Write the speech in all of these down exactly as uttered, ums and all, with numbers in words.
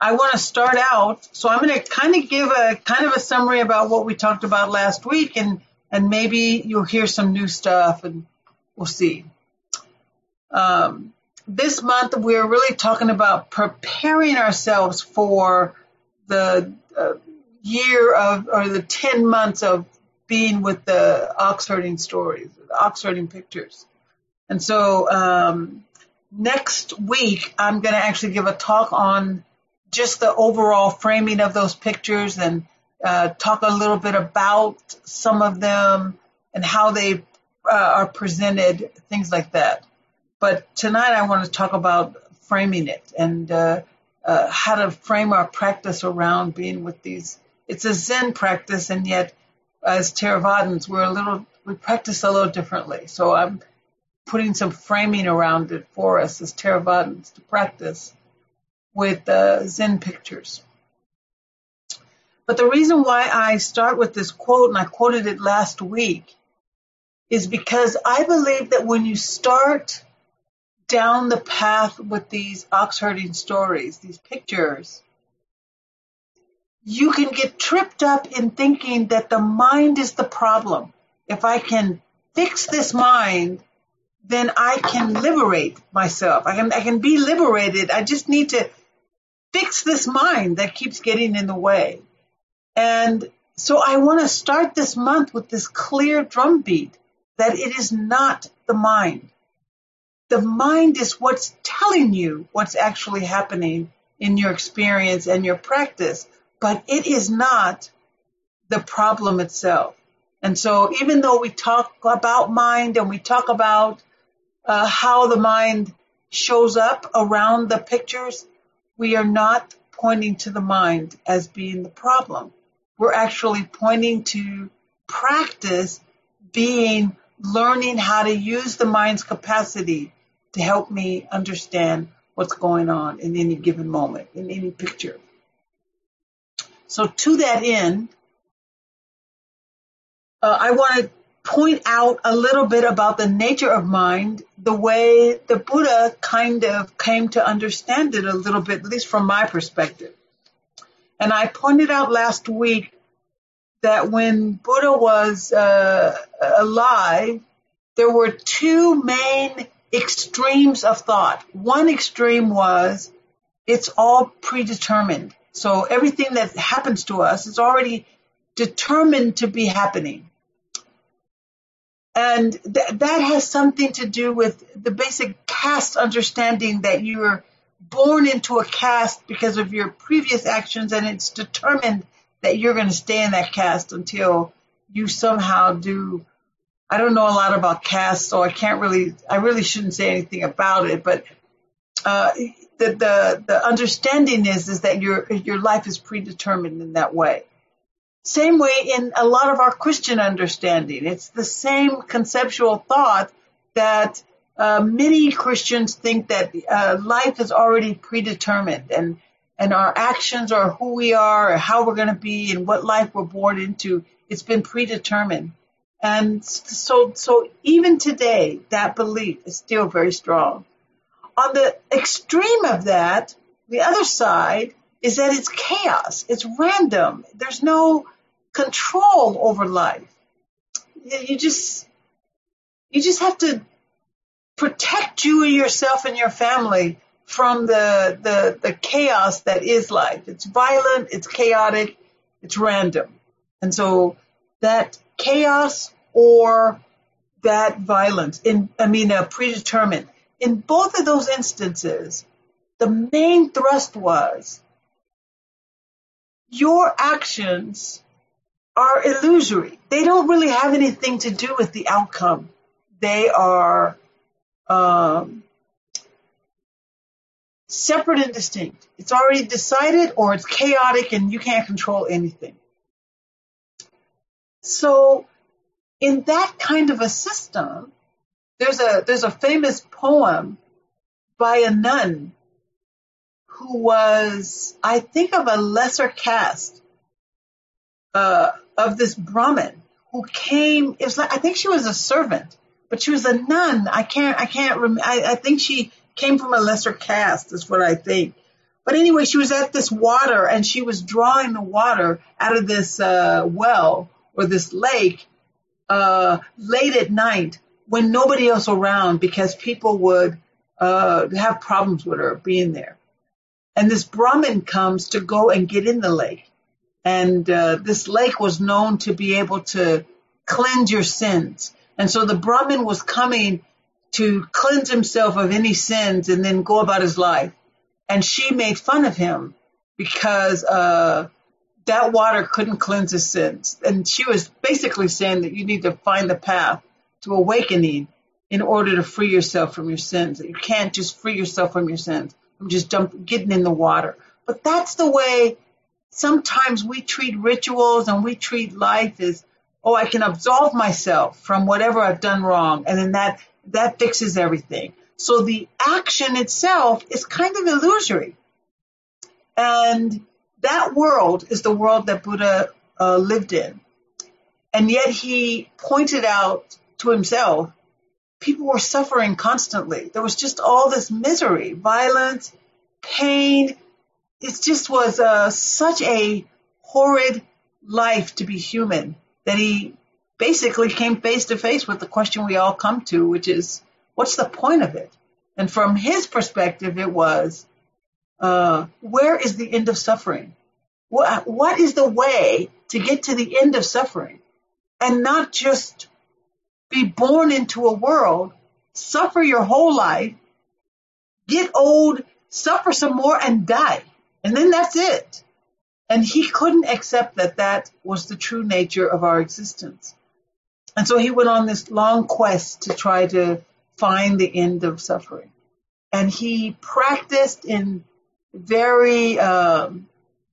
I want to start out, so I'm going to kind of give a kind of a summary about what we talked about last week, and, and maybe you'll hear some new stuff, and we'll see. Um, this month, we're really talking about preparing ourselves for the uh, year of, or the ten months of being with the ox herding stories, the ox herding pictures. And so um, next week, I'm going to actually give a talk on just the overall framing of those pictures and uh, talk a little bit about some of them and how they uh, are presented, things like that. But tonight I want to talk about framing it and uh, uh, how to frame our practice around being with these. It's a Zen practice, and yet as Theravadins, we're a little, we practice a little differently. So I'm putting some framing around it for us as Theravadins to practice with uh, Zen pictures. But the reason why I start with this quote, and I quoted it last week, is because I believe that when you start down the path with these ox herding stories, these pictures, you can get tripped up in thinking that the mind is the problem. If I can fix this mind, then I can liberate myself. I can, I can be liberated. I just need to fix this mind that keeps getting in the way. And so I want to start this month with this clear drumbeat that it is not the mind. The mind is what's telling you what's actually happening in your experience and your practice, but it is not the problem itself. And so even though we talk about mind and we talk about uh, how the mind shows up around the pictures, we are not pointing to the mind as being the problem. We're actually pointing to practice being learning how to use the mind's capacity to help me understand what's going on in any given moment, in any picture. So to that end, uh, I want to point out a little bit about the nature of mind, the way the Buddha kind of came to understand it a little bit, at least from my perspective. And I pointed out last week that when Buddha was uh, alive, there were two main extremes of thought. One extreme was it's all predetermined. So everything that happens to us is already determined to be happening. And th- that has something to do with the basic caste understanding that you're born into a caste because of your previous actions, and it's determined that you're going to stay in that caste until you somehow do. I don't know a lot about caste, so I can't really, I really shouldn't say anything about it, but uh, the, the, the understanding is, is that your, your life is predetermined in that way. Same way in a lot of our Christian understanding. It's the same conceptual thought that uh, many Christians think that uh, life is already predetermined, and, and our actions are who we are, or how we're going to be, and what life we're born into. It's been predetermined. And so, so even today, that belief is still very strong. On the extreme of that, the other side is that it's chaos. It's random. There's no control over life. You just, you just have to protect you and yourself and your family from the, the, the chaos that is life. It's violent, it's chaotic, it's random. And so that chaos or that violence, in, I mean, uh, predetermined. In both of those instances, the main thrust was your actions are illusory. They don't really have anything to do with the outcome. They are um, separate and distinct. It's already decided, or it's chaotic and you can't control anything. So in that kind of a system, there's a there's a famous poem by a nun who was, I think, of a lesser caste uh, of this Brahmin who came. It was like, I think she was a servant, but she was a nun. I can't I can't rem- I, I think she came from a lesser caste, is what I think. But anyway, she was at this water, and she was drawing the water out of this uh, well or this lake uh, late at night when nobody else around, because people would uh, have problems with her being there. And this Brahmin comes to go and get in the lake. And uh, this lake was known to be able to cleanse your sins. And so the Brahmin was coming to cleanse himself of any sins and then go about his life. And she made fun of him because uh, that water couldn't cleanse his sins. And she was basically saying that you need to find the path to awakening in order to free yourself from your sins. That you can't just free yourself from your sins from just dump, getting in the water. But that's the way sometimes we treat rituals and we treat life as, oh, I can absolve myself from whatever I've done wrong. And then that, that fixes everything. So the action itself is kind of illusory. And that world is the world that Buddha uh, lived in. And yet he pointed out to himself, people were suffering constantly. There was just all this misery, violence, pain. It just was uh, such a horrid life to be human that he basically came face to face with the question we all come to, which is, what's the point of it? And from his perspective, it was, uh, where is the end of suffering? What, what is the way to get to the end of suffering? And not just be born into a world, suffer your whole life, get old, suffer some more, and die. And then that's it. And he couldn't accept that that was the true nature of our existence. And so he went on this long quest to try to find the end of suffering. And he practiced in very um,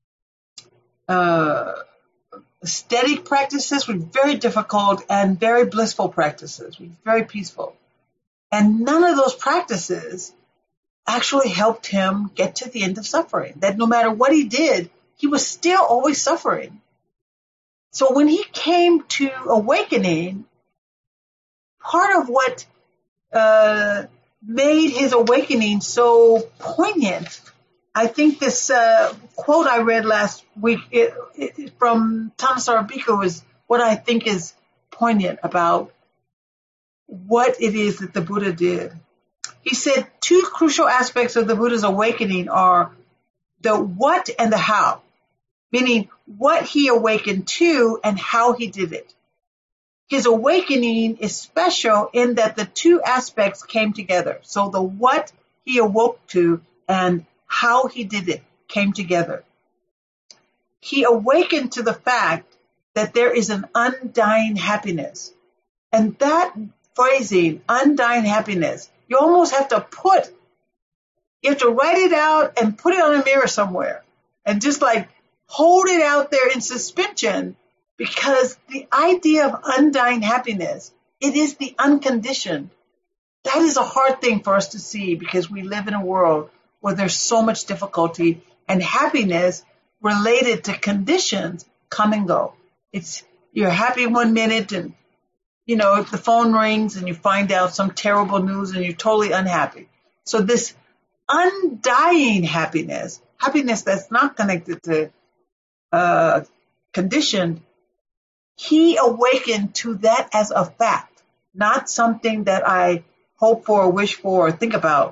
uh, aesthetic practices, with very difficult and very blissful practices, with very peaceful. And none of those practices actually helped him get to the end of suffering. That no matter what he did, he was still always suffering. So when he came to awakening, part of what uh, made his awakening so poignant, I think this uh, quote I read last week it, it, from Thanissaro Bhikkhu is what I think is poignant about what it is that the Buddha did. He said two crucial aspects of the Buddha's awakening are the what and the how, meaning what he awakened to and how he did it. His awakening is special in that the two aspects came together. So the what he awoke to and how he did it came together. He awakened to the fact that there is an undying happiness. And that phrasing, undying happiness, you almost have to put, you have to write it out and put it on a mirror somewhere and just like hold it out there in suspension, because the idea of undying happiness, it is the unconditioned. That is a hard thing for us to see because we live in a world where there's so much difficulty, and happiness related to conditions come and go. It's, you're happy one minute and, you know, if the phone rings and you find out some terrible news and you're totally unhappy. So this undying happiness, happiness that's not connected to uh, conditioned, he awakened to that as a fact, not something that I hope for, wish for, or think about.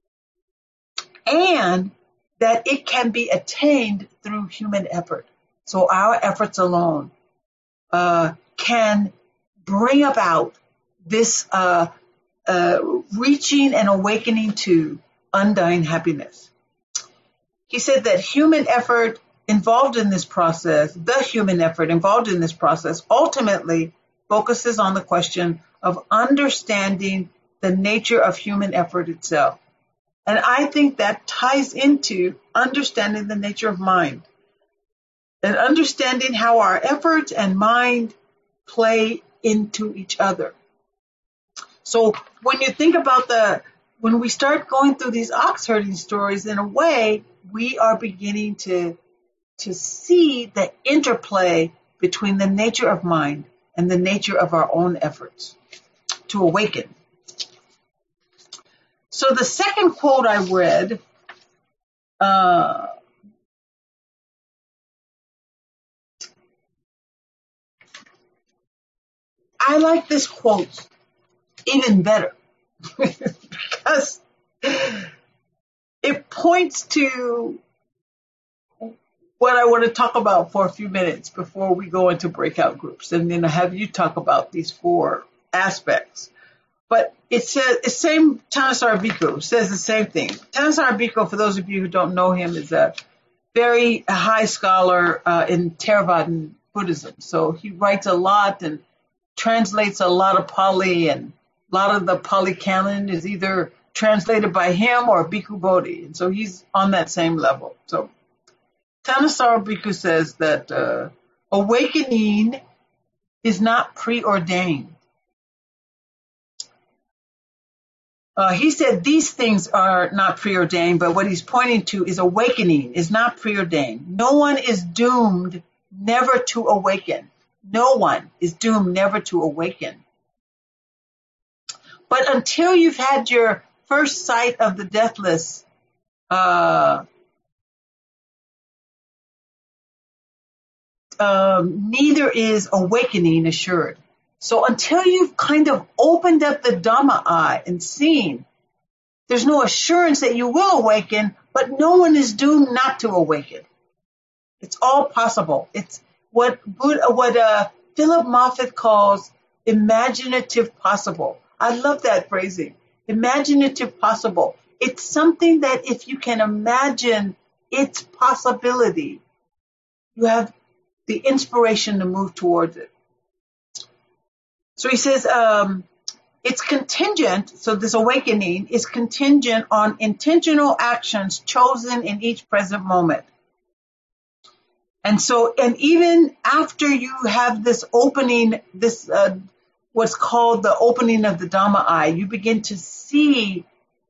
And that it can be attained through human effort. So our efforts alone uh, can bring about this uh, uh, reaching and awakening to undying happiness. He said that human effort involved in this process, the human effort involved in this process, ultimately focuses on the question of understanding the nature of human effort itself. And I think that ties into understanding the nature of mind, and understanding how our efforts and mind play into each other. So when you think about the, when we start going through these ox herding stories, in a way, we are beginning to, to see the interplay between the nature of mind and the nature of our own efforts to awaken. So the second quote I read Uh, I like this quote even better because it points to what I want to talk about for a few minutes before we go into breakout groups, and then have you talk about these four aspects. But it says, the same, Thanissaro Bhikkhu says the same thing. Thanissaro Bhikkhu, for those of you who don't know him, is a very high scholar uh, in Theravadan Buddhism. So he writes a lot and translates a lot of Pali, and a lot of the Pali canon is either translated by him or Bhikkhu Bodhi. And so he's on that same level. So Thanissaro Bhikkhu says that uh, awakening is not preordained. Uh, he said these things are not preordained, but what he's pointing to is awakening is not preordained. No one is doomed never to awaken. No one is doomed never to awaken. But until you've had your first sight of the deathless, uh, um, neither is awakening assured. So until you've kind of opened up the Dhamma eye and seen, there's no assurance that you will awaken, but no one is doomed not to awaken. It's all possible. It's what Buddha, what uh, Philip Moffitt calls imaginative possible. I love that phrasing. Imaginative possible. It's something that if you can imagine its possibility, you have the inspiration to move towards it. So he says, um, it's contingent, so this awakening is contingent on intentional actions chosen in each present moment. And so, and even after you have this opening, this, uh, what's called the opening of the Dhamma eye, you begin to see,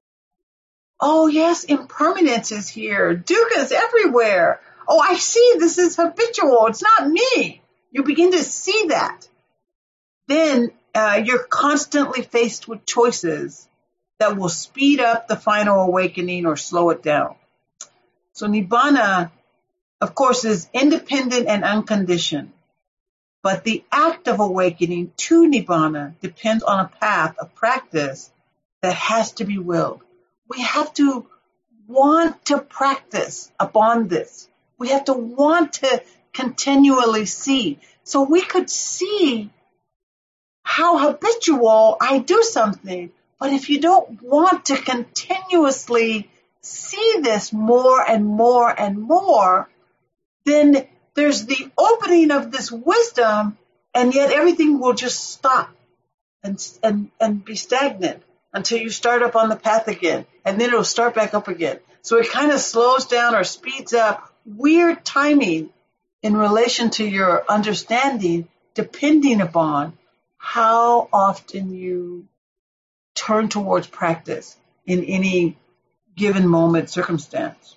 oh yes, impermanence is here. Dukkha is everywhere. Oh, I see this is habitual. It's not me. You begin to see that. Then uh, you're constantly faced with choices that will speed up the final awakening or slow it down. So Nibbana, of course, is independent and unconditioned. But the act of awakening to Nibbana depends on a path of practice that has to be willed. We have to want to practice upon this. We have to want to continually see. So we could see how habitual I do something, but if you don't want to continuously see this more and more and more, then there's the opening of this wisdom, and yet everything will just stop and and and be stagnant until you start up on the path again, and then it'll start back up again. So it kind of slows down or speeds up. Weird timing in relation to your understanding, depending upon how often you turn towards practice in any given moment, circumstance.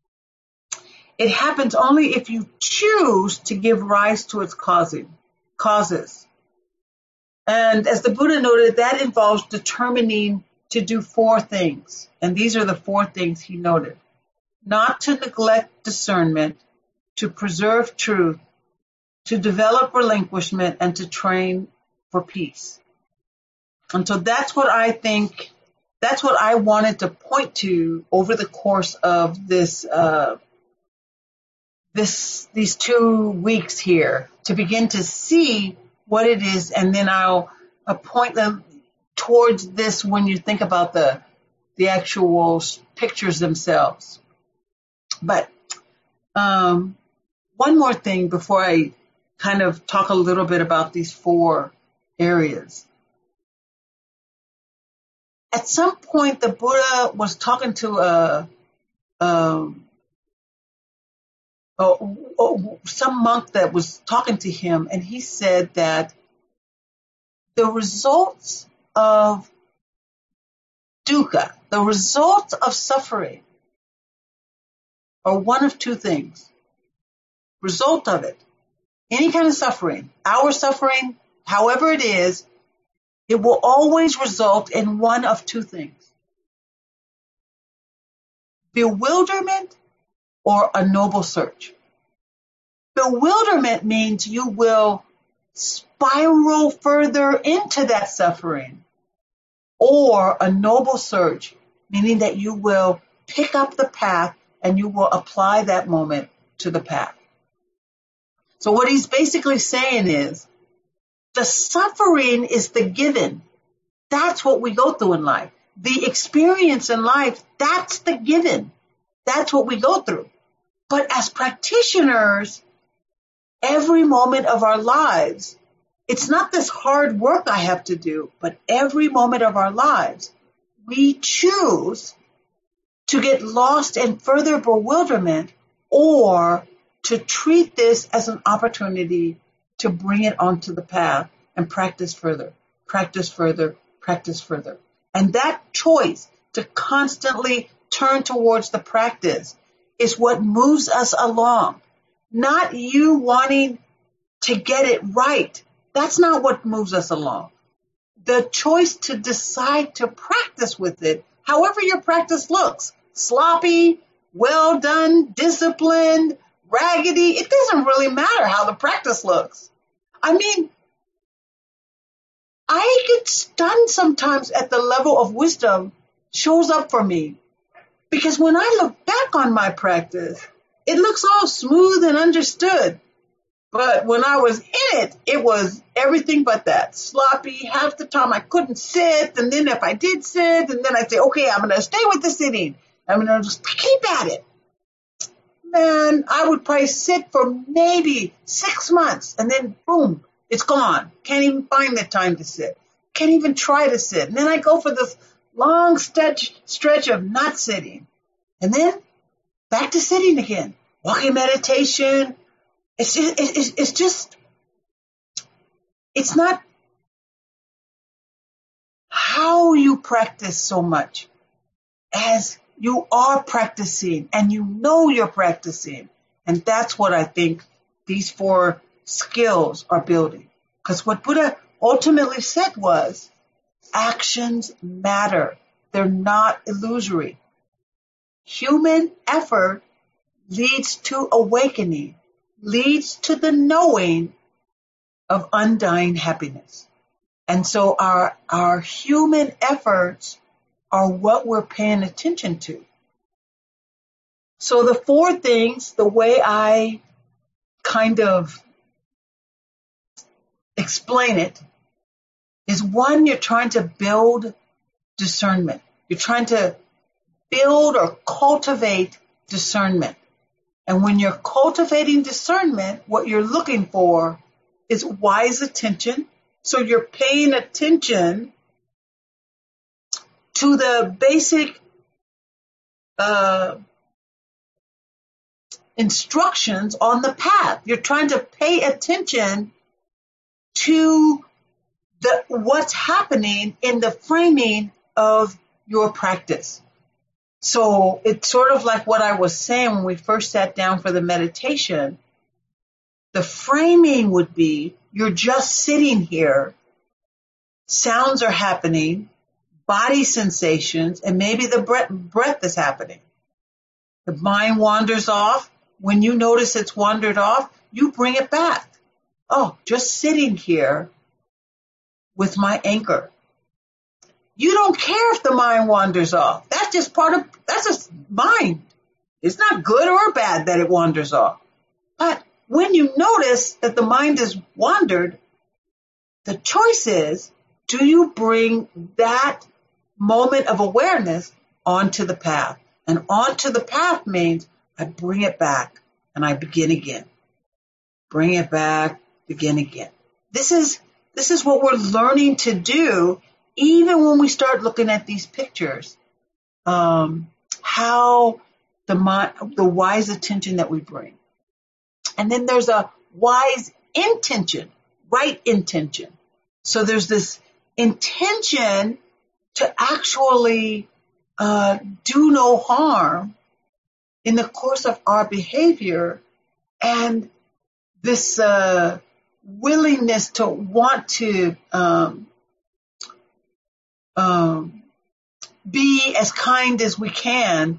It happens only if you choose to give rise to its causing, causes. And as the Buddha noted, that involves determining to do four things. And these are the four things he noted. Not to neglect discernment, to preserve truth, to develop relinquishment, and to train for peace. And so that's what I think, that's what I wanted to point to over the course of this, uh, this, these two weeks here, to begin to see what it is, and then I'll uh, point them towards this when you think about the, the actual pictures themselves. But um, one more thing before I kind of talk a little bit about these four areas. At some point, the Buddha was talking to a, um, a, a some monk that was talking to him, and he said that the results of dukkha, the results of suffering, are one of two things. Result of it, any kind of suffering, our suffering, however it is, it will always result in one of two things. Bewilderment or a noble search. Bewilderment means you will spiral further into that suffering, or a noble search, meaning that you will pick up the path and you will apply that moment to the path. So what he's basically saying is, the suffering is the given. That's what we go through in life. The experience in life, that's the given. That's what we go through. But as practitioners, every moment of our lives, it's not this hard work I have to do, but every moment of our lives, we choose to get lost in further bewilderment or to treat this as an opportunity to bring it onto the path and practice further, practice further, practice further. And that choice to constantly turn towards the practice is what moves us along. Not you wanting to get it right. That's not what moves us along. The choice to decide to practice with it, however your practice looks, sloppy, well done, disciplined, raggedy, it doesn't really matter how the practice looks. I mean, I get stunned sometimes at the level of wisdom shows up for me. Because when I look back on my practice, it looks all smooth and understood. But when I was in it, it was everything but that. Sloppy. Half the time I couldn't sit. And then if I did sit, and then I'd say, okay, I'm going to stay with the sitting. I'm going to just keep at it. Man, I would probably sit for maybe six months. And then, boom, it's gone. Can't even find the time to sit. Can't even try to sit. And then I go for this long stretch, stretch of not sitting. And then back to sitting again. Walking meditation. It's just, it's, it's just, it's not how you practice so much as you are practicing and you know you're practicing. And that's what I think these four skills are building. Because what Buddha ultimately said was, actions matter. They're not illusory. Human effort leads to awakening, leads to the knowing of undying happiness. And so our, our human efforts are what we're paying attention to. So the four things, the way I kind of explain it, is one, you're trying to build discernment. You're trying to build or cultivate discernment. And when you're cultivating discernment, what you're looking for is wise attention. So you're paying attention to the basic uh, instructions on the path. You're trying to pay attention to the what's happening in the framing of your practice. So it's sort of like what I was saying when we first sat down for the meditation. The framing would be, you're just sitting here, sounds are happening, body sensations, and maybe the breath, breath is happening. The mind wanders off. When you notice it's wandered off, you bring it back. Oh, just sitting here with my anchor. You don't care if the mind wanders off. That's just part of, that's just mind. It's not good or bad that it wanders off. But when you notice that the mind is wandered, the choice is, do you bring that moment of awareness onto the path? And onto the path means I bring it back and I begin again. Bring it back, begin again. This is, this is what we're learning to do even when we start looking at these pictures. Um, how the mind, the wise attention that we bring. And then there's a wise intention, right intention. So there's this intention to actually uh, do no harm in the course of our behavior, and this uh, willingness to want to um, um, be as kind as we can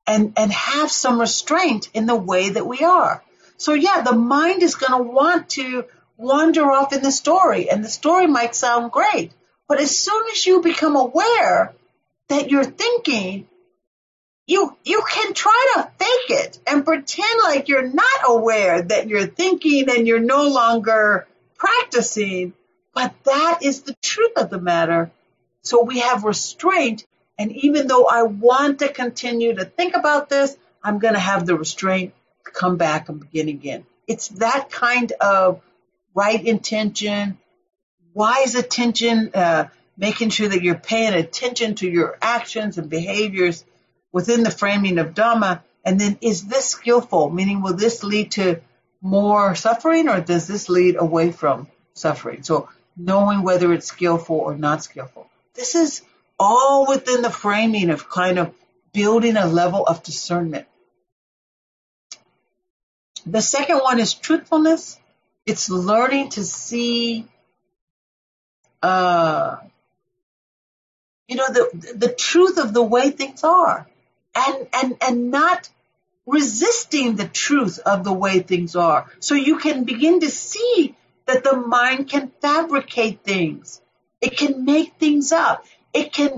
and, and have some restraint in the way that we are. So yeah, the mind is going to want to wander off in the story, and the story might sound great, but as soon as you become aware that you're thinking, you you can try to fake it and pretend like you're not aware that you're thinking and you're no longer practicing, but that is the truth of the matter. So we have restraint, and even though I want to continue to think about this, I'm going to have the restraint to come back and begin again. It's that kind of right intention, wise attention, uh, making sure that you're paying attention to your actions and behaviors within the framing of Dhamma. And then, is this skillful? Meaning, will this lead to more suffering, or does this lead away from suffering? So knowing whether it's skillful or not skillful. This is all within the framing of kind of building a level of discernment. The second one is truthfulness. It's learning to see, uh, you know, the the truth of the way things are, and and and not resisting the truth of the way things are. So you can begin to see that the mind can fabricate things. It can make things up. It can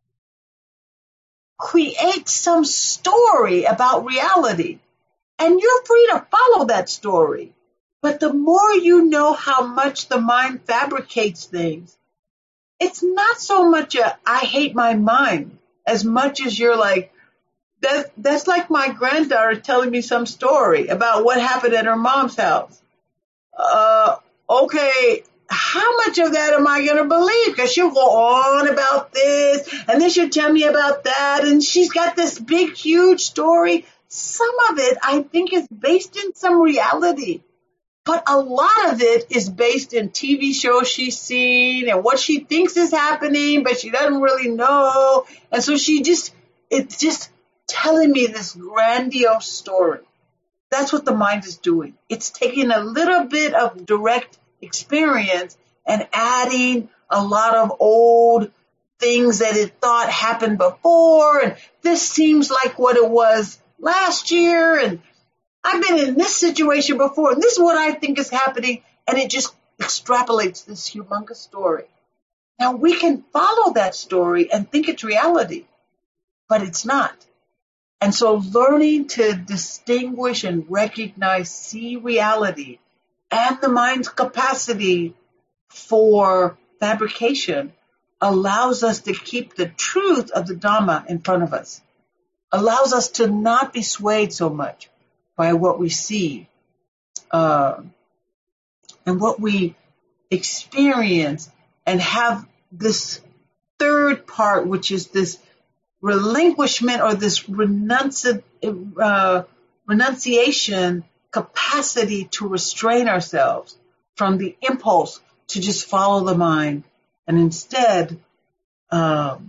create some story about reality. And you're free to follow that story. But the more you know how much the mind fabricates things, it's not so much a I hate my mind as much as you're like, that, that's like my granddaughter telling me some story about what happened at her mom's house. Uh, okay, how much of that am I going to believe? Because she'll go on about this, and then she'll tell me about that, and she's got this big, huge story. Some of it, I think, is based in some reality. But a lot of it is based in T V shows she's seen and what she thinks is happening, but she doesn't really know. And so she just, it's just telling me this grandiose story. That's what the mind is doing. It's taking a little bit of direct experience and adding a lot of old things that it thought happened before. And this seems like what it was last year. And I've been in this situation before, and this is what I think is happening, and it just extrapolates this humongous story. Now, we can follow that story and think it's reality, but it's not. And so learning to distinguish and recognize, see reality, and the mind's capacity for fabrication allows us to keep the truth of the Dhamma in front of us, allows us to not be swayed so much by what we see uh, and what we experience, and have this third part, which is this relinquishment or this renunci- uh, renunciation capacity to restrain ourselves from the impulse to just follow the mind. And instead, um,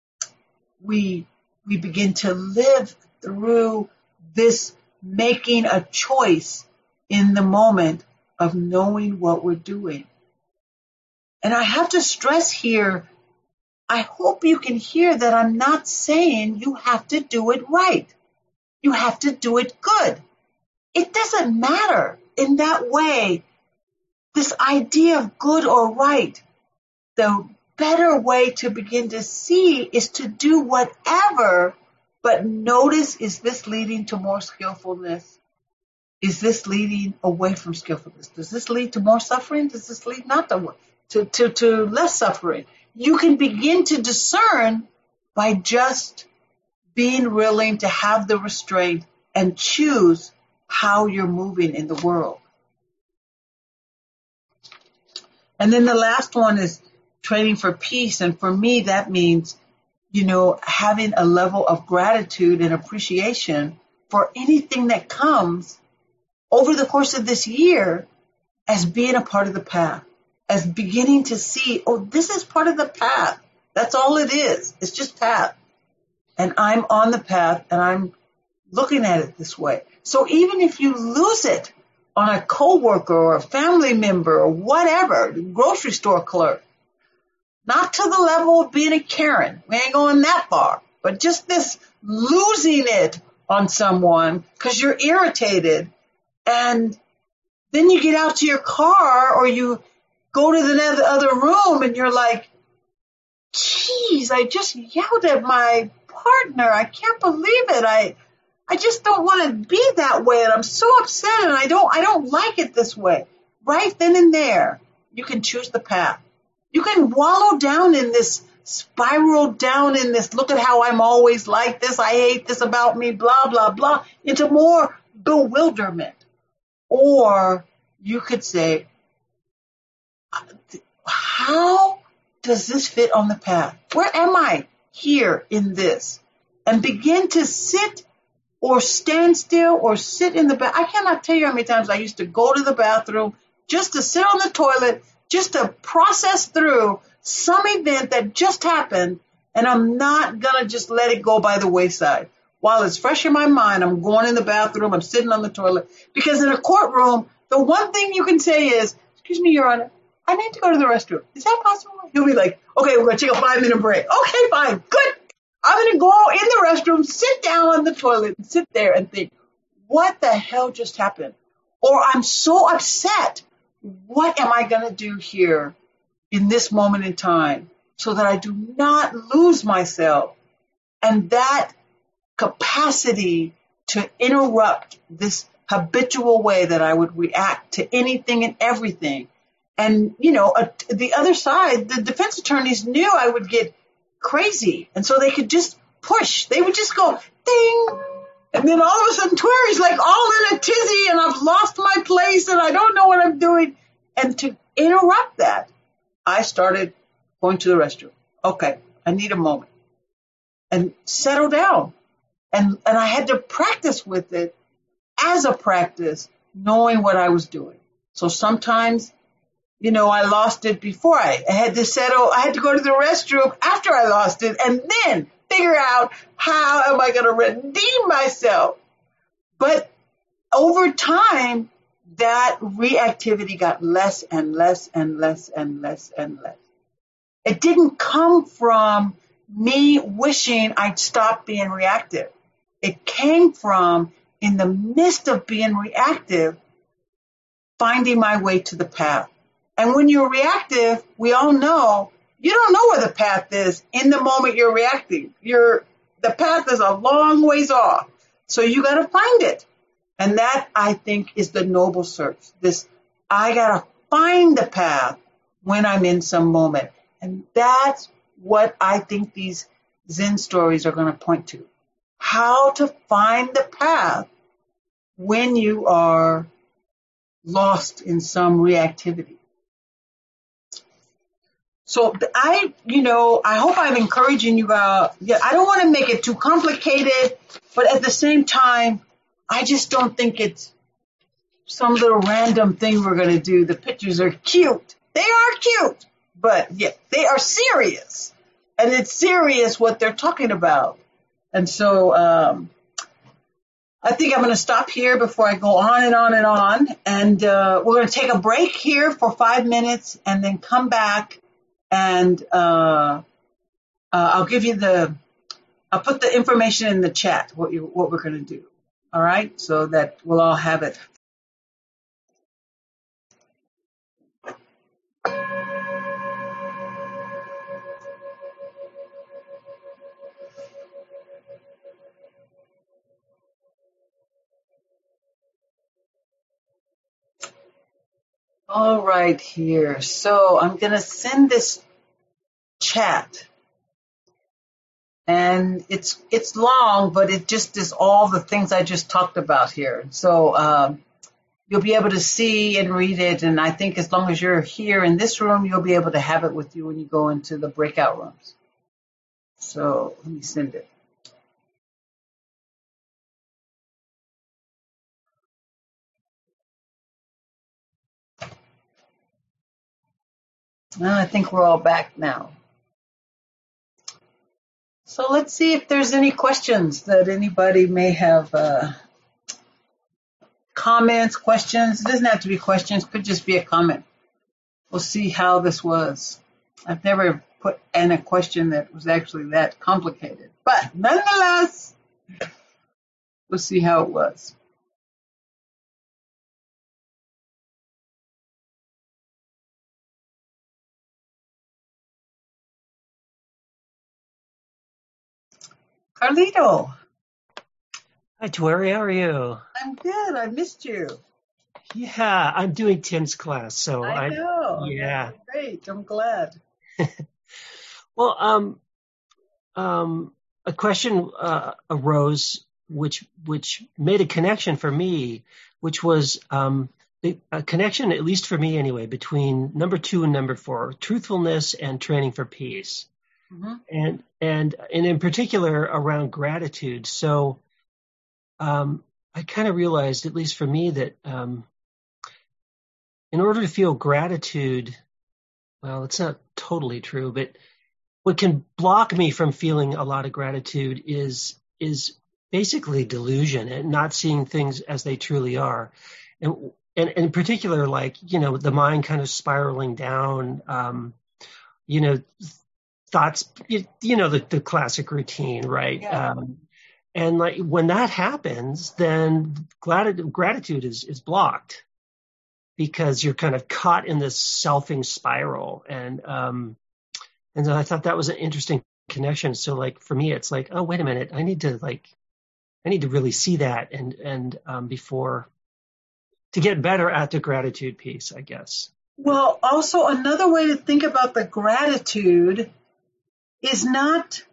we we begin to live through this making a choice in the moment of knowing what we're doing. And I have to stress here, I hope you can hear that I'm not saying you have to do it right. You have to do it good. It doesn't matter in that way. This idea of good or right, the better way to begin to see is to do whatever. But notice, is this leading to more skillfulness? Is this leading away from skillfulness? Does this lead to more suffering? Does this lead not to, to, to, to less suffering? You can begin to discern by just being willing to have the restraint and choose how you're moving in the world. And then the last one is training for peace. And for me, that means, you know, having a level of gratitude and appreciation for anything that comes over the course of this year as being a part of the path, as beginning to see, oh, this is part of the path. That's all it is. It's just path. And I'm on the path, and I'm looking at it this way. So even if you lose it on a coworker or a family member or whatever, the grocery store clerk, not to the level of being a Karen. We ain't going that far. but just this losing it on someone because you're irritated, and then you get out to your car or you go to the other room and you're like, geez, I just yelled at my partner. I can't believe it. I I just don't want to be that way, and I'm so upset, and I don't I don't like it this way. Right then and there, you can choose the path. You can wallow down in this, spiral down in this, look at how I'm always like this, I hate this about me, blah, blah, blah, into more bewilderment. Or you could say, how does this fit on the path? Where am I here in this? And begin to sit or stand still or sit in the bath. I cannot tell you how many times I used to go to the bathroom just to sit on the toilet, just to process through some event that just happened, and I'm not going to just let it go by the wayside. While it's fresh in my mind, I'm going in the bathroom, I'm sitting on the toilet, because in a courtroom, the one thing you can say is, excuse me, Your Honor, I need to go to the restroom. Is that possible? He'll be like, okay, we're going to take a five-minute break. Okay, fine, good. I'm going to go in the restroom, sit down on the toilet, and sit there and think, what the hell just happened? Or I'm so upset. What am I going to do here in this moment in time so that I do not lose myself? And that capacity to interrupt this habitual way that I would react to anything and everything. And, you know, uh, the other side, the defense attorneys knew I would get crazy. And so they could just push. They would just go, ding. And then all of a sudden, Twerry's like all in a tizzy, and I've lost my place, and I don't know what I'm doing. And to interrupt that, I started going to the restroom. Okay, I need a moment. And settle down. And, and I had to practice with it as a practice, knowing what I was doing. So sometimes, you know, I lost it before I, I had to settle. I had to go to the restroom after I lost it, and then figure out how am I going to redeem myself. But over time, that reactivity got less and less and less and less and less. It didn't come from me wishing I'd stop being reactive. It came from, in the midst of being reactive, finding my way to the path. And when you're reactive, we all know, you don't know where the path is in the moment you're reacting. You're, the path is a long ways off. So you got to find it. And that, I think, is the noble search. This, I got to find the path when I'm in some moment. And that's what I think these Zen stories are going to point to. How to find the path when you are lost in some reactivity. So I, you know, I hope I'm encouraging you. Uh, yeah, I don't want to make it too complicated, but at the same time, I just don't think it's some little random thing we're going to do. The pictures are cute. They are cute, but yeah, they are serious. And it's serious what they're talking about. And so um, I think I'm going to stop here before I go on and on and on. And uh, we're going to take a break here for five minutes and then come back. And uh, uh, I'll give you the, I'll put the information in the chat, what you, what we're going to do. All right, so that we'll all have it. All right, here. So I'm going to send this chat. And it's it's long, but it just is all the things I just talked about here. So um, you'll be able to see and read it. And I think as long as you're here in this room, you'll be able to have it with you when you go into the breakout rooms. So let me send it. Well, I think we're all back now. So let's see if there's any questions that anybody may have, uh, comments, questions. It doesn't have to be questions, could just be a comment. We'll see how this was. I've never put in a question that was actually that complicated. But nonetheless, we'll see how it was. Carlito. Hi, Tuere. How are you? I'm good. I missed you. Yeah, I'm doing Tim's class, so I I, know. yeah. That's great. I'm glad. Well, um, um, a question uh, arose, which which made a connection for me, which was um, the, a connection, at least for me anyway, between number two and number four, truthfulness and training for peace, Mm-hmm. and and and in particular around gratitude. So, um, I kind of realized, at least for me, that um, in order to feel gratitude, well, it's not totally true, but what can block me from feeling a lot of gratitude is is basically delusion and not seeing things as they truly are. And, and, and in particular, like, you know, the mind kind of spiraling down, um, you know, thoughts, you, you know, the, the classic routine, right? Yeah. Um, and like when that happens, then gratitude, gratitude is, is blocked, because you're kind of caught in this selfing spiral. And, um, and so I thought that was an interesting connection. So like for me, it's like, oh, wait a minute. I need to like, I need to really see that. And, and, um, before to get better at the gratitude piece, I guess. Well, also another way to think about the gratitude is not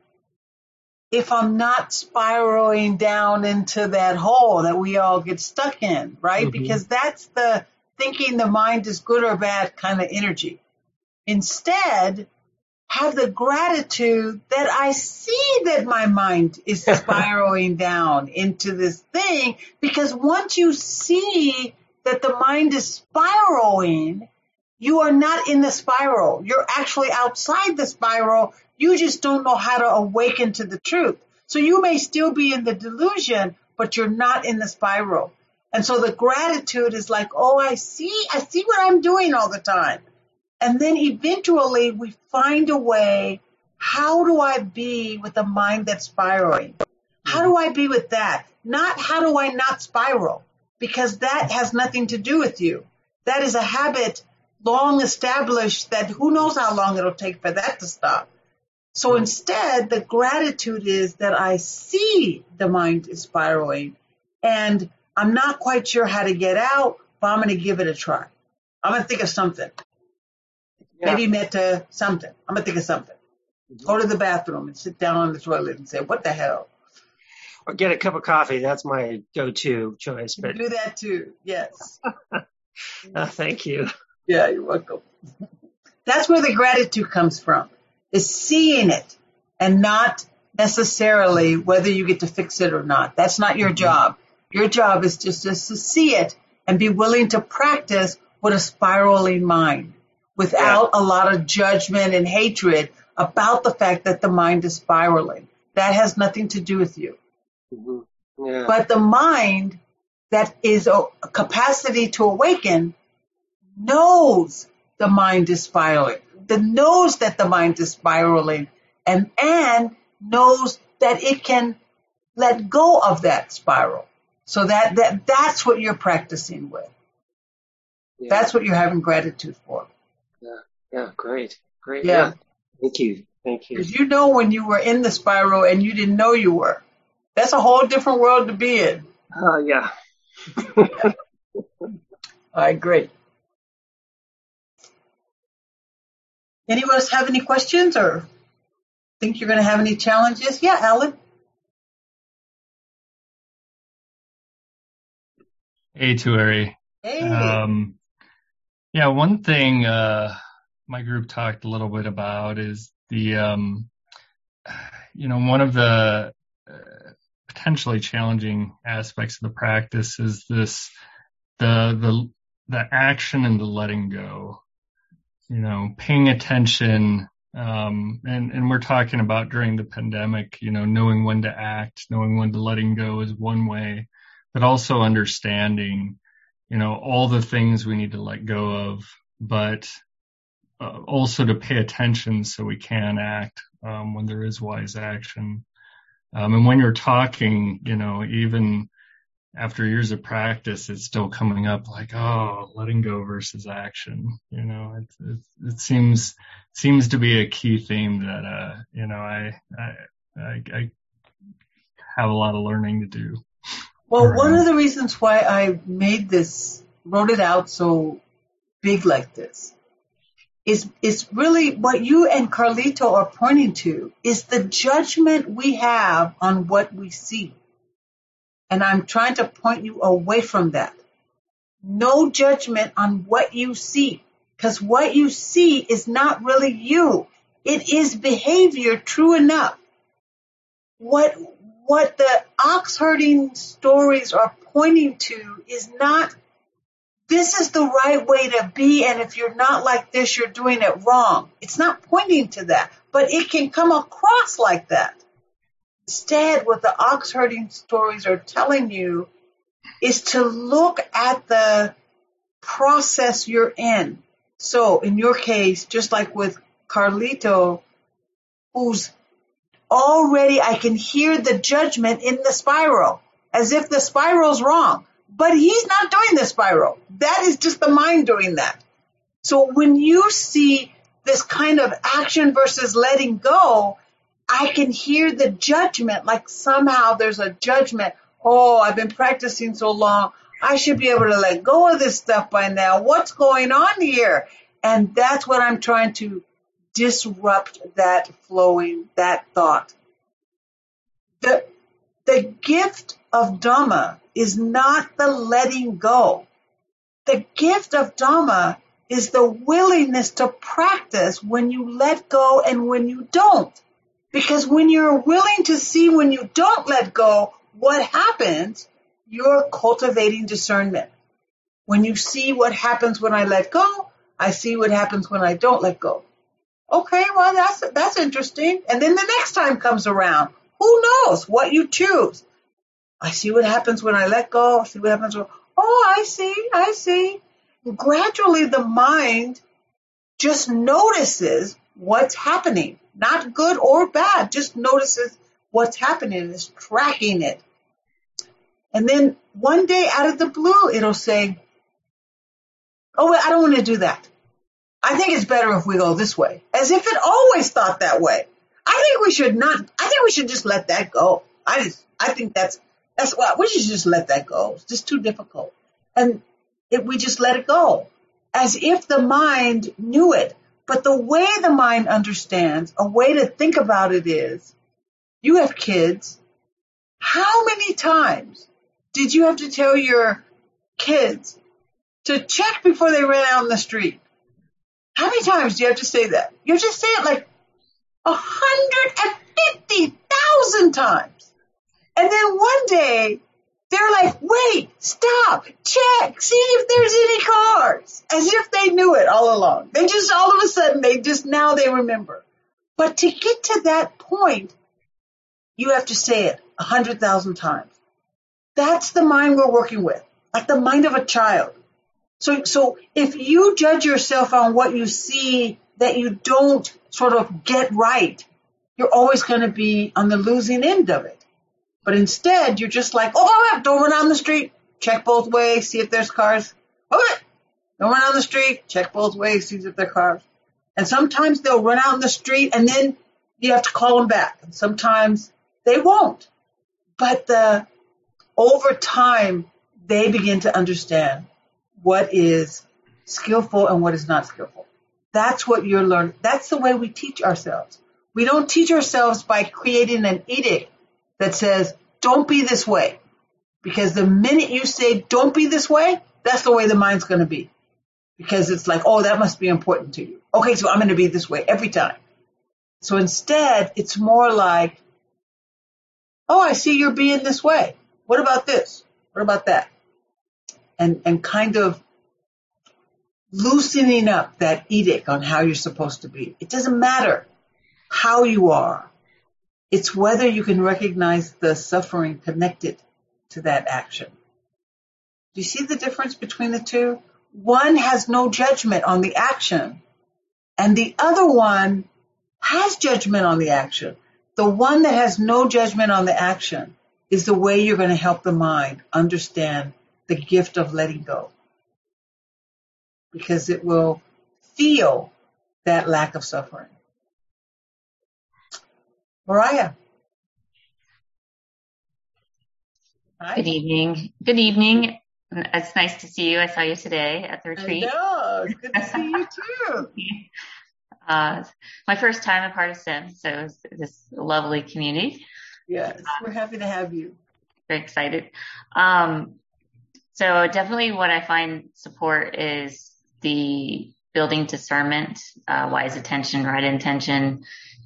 if I'm not spiraling down into that hole that we all get stuck in, right? Mm-hmm. Because that's the thinking the mind is good or bad kind of energy. Instead, have the gratitude that I see that my mind is spiraling down into this thing, because once you see that the mind is spiraling, you are not in the spiral. You're actually outside the spiral. You just don't know how to awaken to the truth. So you may still be in the delusion, but you're not in the spiral. And so the gratitude is like, oh, I see, I see what I'm doing all the time. And then eventually we find a way, how do I be with a mind that's spiraling? How do I be with that? Not how do I not spiral? Because that has nothing to do with you. That is a habit long established that who knows how long it'll take for that to stop. So instead, the gratitude is that I see the mind is spiraling and I'm not quite sure how to get out, but I'm going to give it a try. I'm going to think of something. Yeah. Maybe meta something. I'm going to think of something. Mm-hmm. Go to the bathroom and sit down on the toilet and say, what the hell? Or get a cup of coffee. That's my go-to choice. But do that too. Yes. uh, thank you. Yeah, you're welcome. That's where the gratitude comes from, is seeing it and not necessarily whether you get to fix it or not. That's not your mm-hmm. job. Your job is just, just to see it and be willing to practice with a spiraling mind without yeah. a lot of judgment and hatred about the fact that the mind is spiraling. That has nothing to do with you. Mm-hmm. Yeah. But the mind that is a capacity to awaken knows the mind is spiraling, the knows that the mind is spiraling, and and knows that it can let go of that spiral. So that, that that's what you're practicing with. Yeah. That's what you're having gratitude for. Yeah, yeah, great, great. Yeah. yeah. Thank you, thank you. Because you know when you were in the spiral and you didn't know you were. That's a whole different world to be in. Oh, uh, yeah. I agree. Anyone else have any questions or think you're going to have any challenges? Yeah, Alan. Hey, Tuere. Hey. Um, yeah, one thing uh, my group talked a little bit about is the, um, you know, one of the uh, potentially challenging aspects of the practice is this, the the the action and the letting go. You know, paying attention, um, and, and we're talking about during the pandemic, you know, knowing when to act, knowing when to letting go is one way, but also understanding, you know, all the things we need to let go of, but uh, also to pay attention so we can act um, when there is wise action. Um, and when you're talking, you know, even after years of practice, it's still coming up like, oh, letting go versus action. You know, it, it, it seems seems to be a key theme that, uh, you know, I, I, I, I have a lot of learning to do. Well, around. One of the reasons why I made this, wrote it out so big like this, is is really what you and Carlito are pointing to is the judgment we have on what we see. And I'm trying to point you away from that. No judgment on what you see, because what you see is not really you. It is behavior, true enough. What what the ox herding stories are pointing to is not, this is the right way to be, and if you're not like this, you're doing it wrong. It's not pointing to that, but it can come across like that. Instead, what the ox herding stories are telling you is to look at the process you're in. So in your case, just like with Carlito, who's already, I can hear the judgment in the spiral, as if the spiral's wrong. But he's not doing the spiral. That is just the mind doing that. So when you see this kind of action versus letting go, I can hear the judgment, like somehow there's a judgment. Oh, I've been practicing so long. I should be able to let go of this stuff by now. What's going on here? And that's what I'm trying to disrupt, that flowing, that thought. The, the gift of Dhamma is not the letting go. The gift of Dhamma is the willingness to practice when you let go and when you don't. Because when you're willing to see when you don't let go, what happens, you're cultivating discernment. When you see what happens when I let go, I see what happens when I don't let go. Okay, well, that's that's interesting. And then the next time comes around. Who knows what you choose? I see what happens when I let go. I see what happens when, oh, I see, I see. Gradually, the mind just notices what's happening. Not good or bad, just notices what's happening and is tracking it. And then one day out of the blue, it'll say, oh, I don't want to do that. I think it's better if we go this way. As if it always thought that way. I think we should not, I think we should just let that go. I just, I think that's, that's what, we should just let that go. It's just too difficult. And it, we just let it go. As if the mind knew it. But the way the mind understands, a way to think about it is, you have kids. How many times did you have to tell your kids to check before they ran out in the street? How many times do you have to say that? You have to say it like one hundred fifty thousand times. And then one day, they're like, wait, stop, check, see if there's any cars. As if they knew it all along. They just, all of a sudden, they just, now they remember. But to get to that point, you have to say it a hundred thousand times. That's the mind we're working with, like the mind of a child. So, so if you judge yourself on what you see that you don't sort of get right, you're always going to be on the losing end of it. But instead, you're just like, oh, don't run down the street. Check both ways, see if there's cars. Oh, don't run down the street. Check both ways, see if there's cars. And sometimes they'll run out in the street, and then you have to call them back. And sometimes they won't. But the, over time, they begin to understand what is skillful and what is not skillful. That's what you're learning. That's the way we teach ourselves. We don't teach ourselves by creating an edict that says, don't be this way. Because the minute you say, don't be this way, that's the way the mind's going to be. Because it's like, oh, that must be important to you. Okay, so I'm going to be this way every time. So instead, it's more like, oh, I see you're being this way. What about this? What about that? And, and kind of loosening up that edict on how you're supposed to be. It doesn't matter how you are. It's whether you can recognize the suffering connected to that action. Do you see the difference between the two? One has no judgment on the action, And the other one has judgment on the action. The one that has no judgment on the action is the way you're going to help the mind understand the gift of letting go. Because it will feel that lack of suffering. Mariah. Hi. Good evening. Good evening. It's nice to see you. I saw you today at the retreat. I know. It's good to see you too. uh, my first time a part of SIM, so it was this lovely community. Yes, we're happy to have you. Very excited. Um, so definitely what I find support is the building discernment, uh, wise attention, right intention,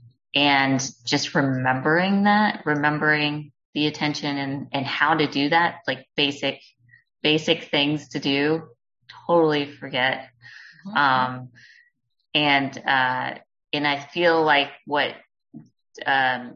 and just remembering that, remembering the attention and, and how to do that, like basic, basic things to do, totally forget. Mm-hmm. Um, and, uh, and I feel like what, um,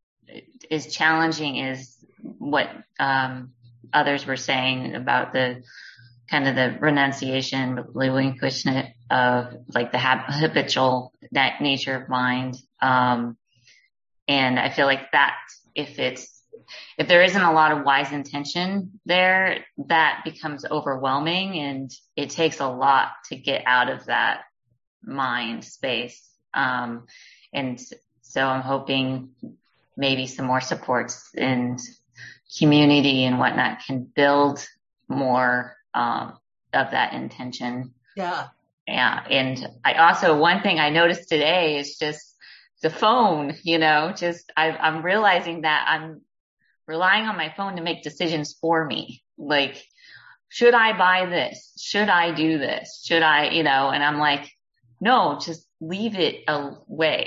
is challenging is what, um, others were saying about the kind of the renunciation, relinquishment of like the habitual nature of mind. Um, and I feel like that if it's, if there isn't a lot of wise intention there, that becomes overwhelming and it takes a lot to get out of that mind space. Um, and so I'm hoping maybe some more supports in community and whatnot can build more, um, of that intention. Yeah. Yeah. And I also, one thing I noticed today is just the phone, you know, just I, I'm realizing that I'm relying on my phone to make decisions for me. Like, should I buy this? Should I do this? Should I, you know, and I'm like, no, just leave it away.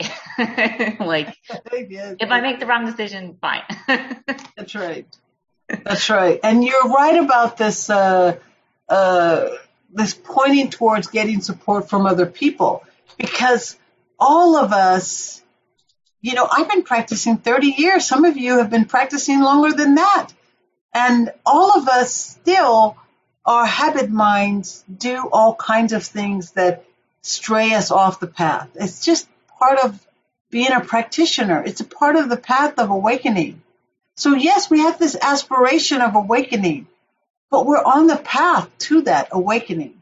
Like, yes, if I make the wrong decision, fine. That's right. That's right. And you're right about this, uh, uh, this pointing towards getting support from other people, because all of us, you know, I've been practicing thirty years. Some of you have been practicing longer than that. And all of us still, our habit minds do all kinds of things that stray us off the path. It's just part of being a practitioner. It's a part of the path of awakening. So yes, we have this aspiration of awakening, but we're on the path to that awakening.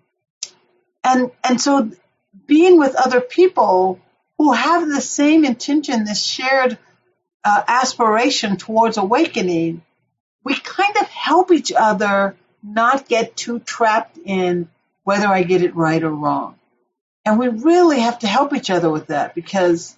And, and so being with other people who have the same intention, this shared uh, aspiration towards awakening, we kind of help each other not get too trapped in whether I get it right or wrong. And we really have to help each other with that, because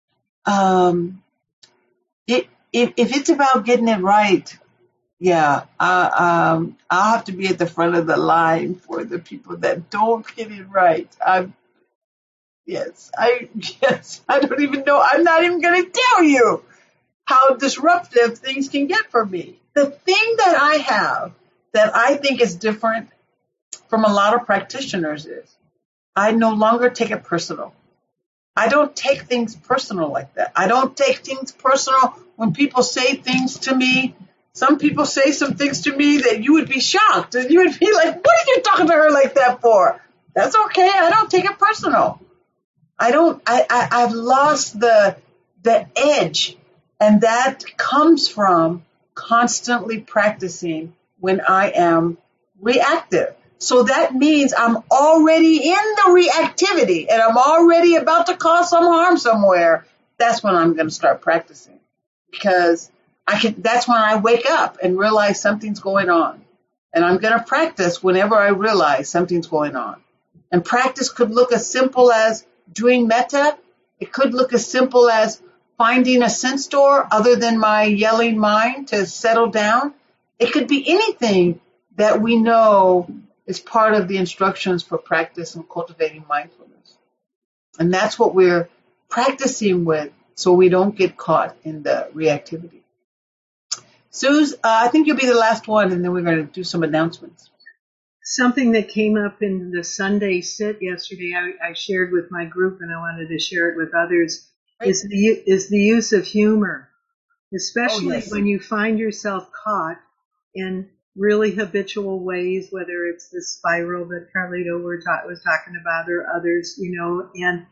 um, it, if, if it's about getting it right, yeah, I, um, I'll have to be at the front of the line for the people that don't get it right. I'm, yes, I yes, I don't even know. I'm not even going to tell you how disruptive things can get for me. The thing that I have that I think is different from a lot of practitioners is I no longer take it personal. I don't take things personal like that. I don't take things personal when people say things to me. Some people say some things to me that you would be shocked and you would be like, what are you talking to her like that for? That's okay. I don't take it personal. I don't, I, I, I've lost the, the edge, and that comes from constantly practicing when I am reactive. So that means I'm already in the reactivity and I'm already about to cause some harm somewhere. That's when I'm going to start practicing, because I can, that's when I wake up and realize something's going on. And I'm going to practice whenever I realize something's going on. And practice could look as simple as doing metta. It could look as simple as finding a sense door other than my yelling mind to settle down. It could be anything that we know is part of the instructions for practice and cultivating mindfulness. And that's what we're practicing with, so we don't get caught in the reactivity. Suze, uh, I think you'll be the last one, and then we're going to do some announcements. Something that came up in the Sunday sit yesterday, I, I shared with my group, and I wanted to share it with others, right. is the is the use of humor, especially oh, yes. when you find yourself caught in really habitual ways, whether it's the spiral that Carlito were ta- was talking about or others, you know, and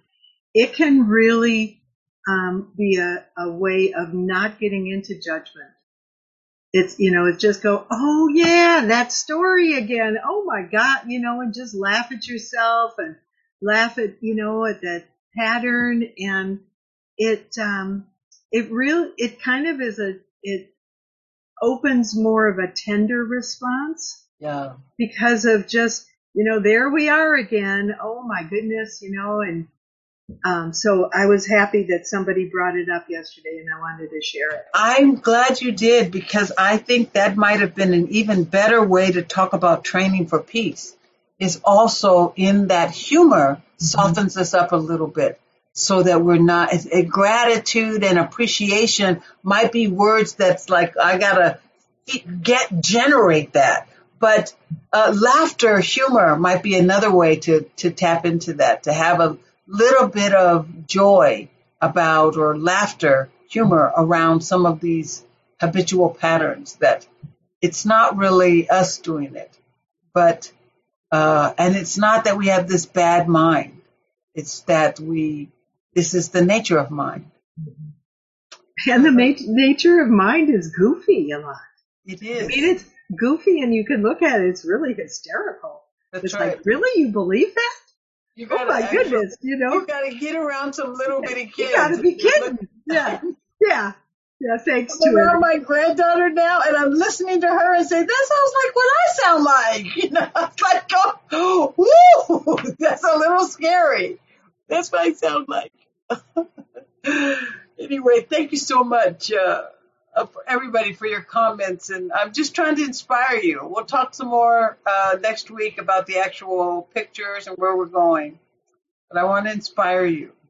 it can really um, be a, a way of not getting into judgment. It's, you know, it's just go, oh yeah, that story again. Oh my God, you know, and just laugh at yourself and laugh at, you know, at that pattern. And it, um, it really, it kind of is a, it opens more of a tender response. Yeah. Because of just, you know, there we are again. Oh my goodness, you know, and Um, so I was happy that somebody brought it up yesterday, and I wanted to share it. I'm glad you did, because I think that might have been an even better way to talk about training for peace, is also in that humor softens us up a little bit so that we're not, a gratitude and appreciation might be words that's like, I gotta get, generate that. But uh, laughter, humor might be another way to, to tap into that, to have a little bit of joy about, or laughter, humor around some of these habitual patterns, that it's not really us doing it, but, uh, and it's not that we have this bad mind. It's that we, this is the nature of mind. And the ma- nature of mind is goofy a lot. It is. I mean, it's goofy, and you can look at it, it's really hysterical. That's it's right. like, really? You believe that? You Oh my actually, goodness, you know? You gotta get around some little bitty kids. You gotta be kidding. Yeah. Yeah. Yeah, thanks I'm to around it. my granddaughter now, and I'm listening to her and say, that sounds like what I sound like. You know, it's like, oh, woo, that's a little scary. That's what I sound like. Anyway, thank you so much, uh, uh, for everybody, for your comments. And I'm just trying to inspire you. We'll talk some more uh, next week about the actual pictures and where we're going. But I want to inspire you.